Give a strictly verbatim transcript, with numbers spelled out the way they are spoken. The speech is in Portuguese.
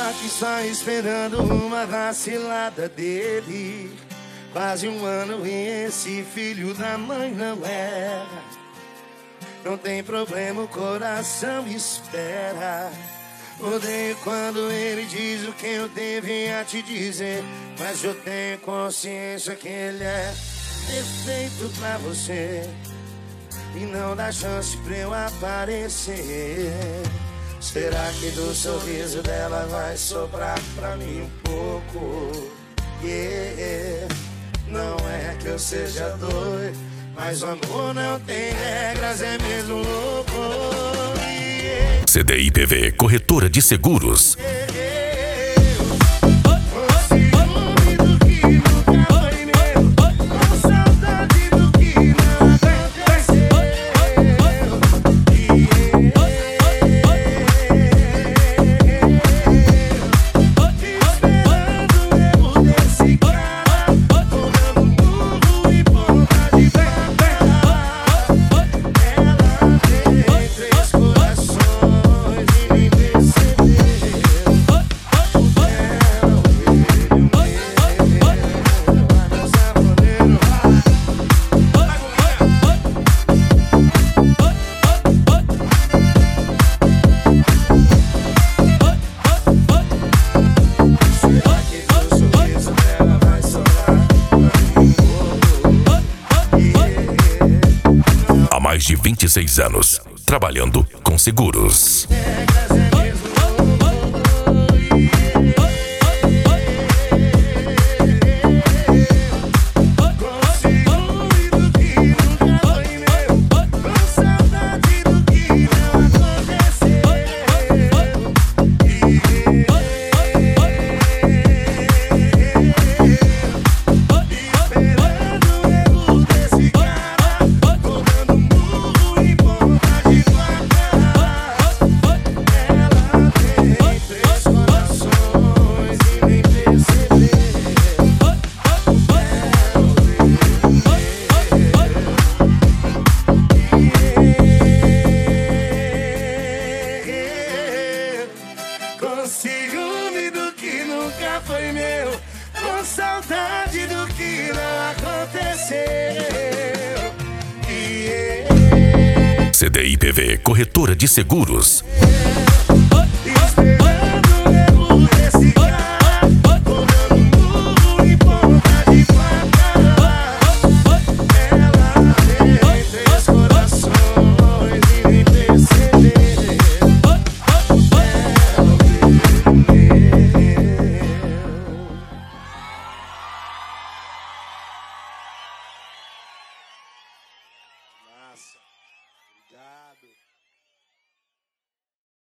aqui só esperando uma vacilada dele. Quase um ano e esse filho da mãe não erra. Não tem problema, o coração espera. Odeio quando ele diz o que eu devia te dizer, mas eu tenho consciência que ele é perfeito pra você e não dá chance pra eu aparecer. Será que do sorriso dela vai sobrar pra mim um pouco? Yeah. Não é que eu seja doido, mas o amor não tem regras, é mesmo louco. Yeah. C D I P V, corretora de seguros. Mais de vinte e seis anos, trabalhando com seguros. Com ciúme do que nunca foi meu, com saudade do que não aconteceu. Yeah. C D I P V, corretora de seguros. Nossa, obrigado.